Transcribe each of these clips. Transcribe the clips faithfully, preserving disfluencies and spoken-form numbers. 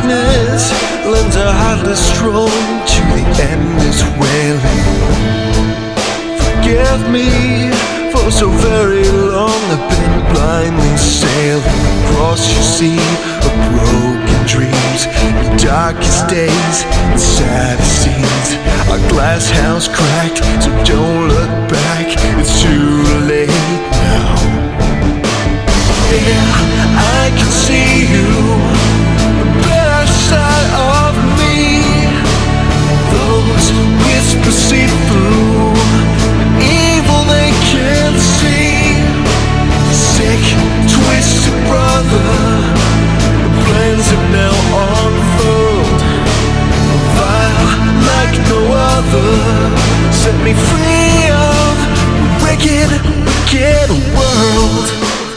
darkness lends a heartless strong to the endless wailing. Forgive me, for so very long I've been blindly sailing across your sea of broken dreams, your darkest days and saddest scenes. Our glass house cracked, so don't look back, it's too late now. Yeah, I can see you, the better side of me. Those whispers see through the evil they can't see. Sick, twisted brother, the plans have now unfurled. Vile like no other, set me free of a wicked, wicked world.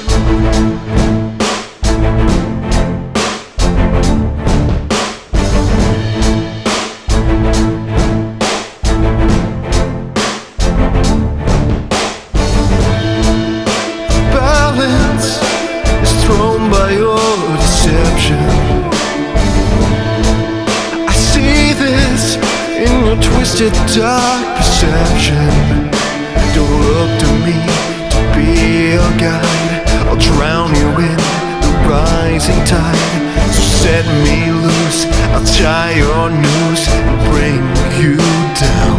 Thrown by your deception, I see this in your twisted dark perception. Don't look to me to be your guide, I'll drown you in the rising tide. So set me loose, I'll tie your noose and bring you down.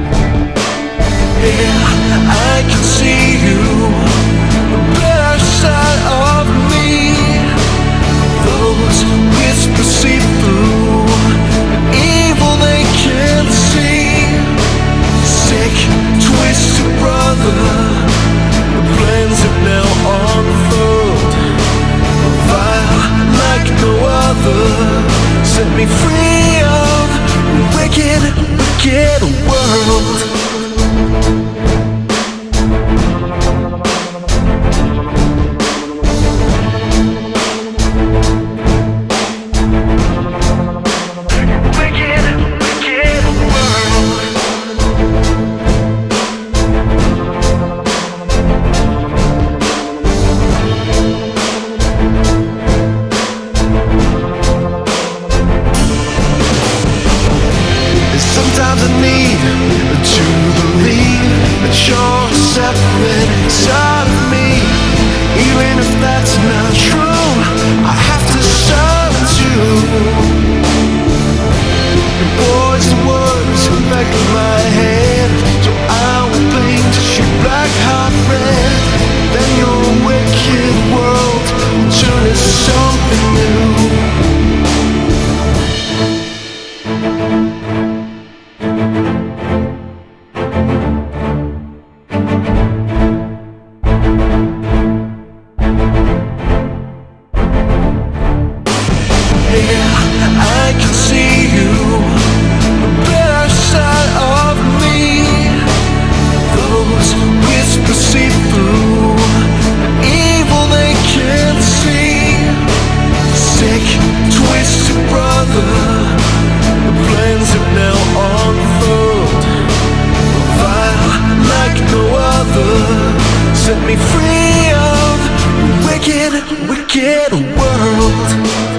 Yeah, I can see you, the better side of me. Those whispers see through the evil they can't see. Sick, twisted brother, the plans have now unfurled. Vile like no other, set me free of a wicked, wicked world. Sometimes I need to believe that you're a separate side of me. Even if that's not true, I have to silence you. Your poison words affect my head, so I will paint you black hot red. Then your wicked world will turn to something new. Yeah, I can see you, the better side of me. Those whispers see through the evil they can't see. Sick, twisted brother, the plans have now unfurled. Vile like no other, set me free of a wicked, wicked world.